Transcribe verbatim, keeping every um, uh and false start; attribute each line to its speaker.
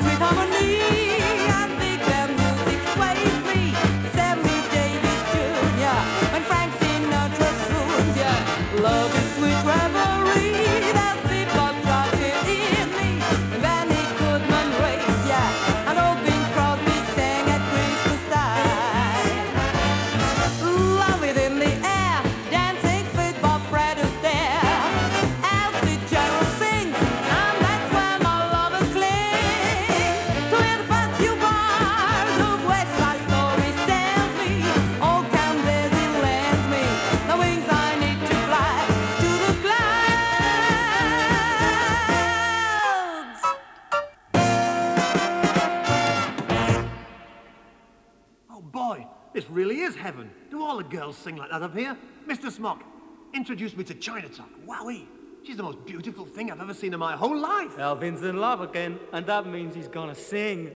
Speaker 1: sweet harmony. And big band music sways me. Sammy Davis Junior When Frank Sinatra swoons ya. Love is sweet revelry. There's people talking in me. And Benny Goodman raised ya. And old Bing Crosby sang at Christmas time. Love it in the air, dancing feet, Bob Fred Astaire. Al Fitzgerald sings, and that's where my lover clings. To hear the first few bars of West Side Story sells me. Old Count Basie lends me the wings I need to fly to the clouds.
Speaker 2: Oh boy, this really is heaven. Do all the girls sing like that up here? Mister Smock, introduce me to Chinatown. Wowee, she's the most beautiful thing I've ever seen in my whole life.
Speaker 3: Alvin's in love again, and that means he's gonna sing.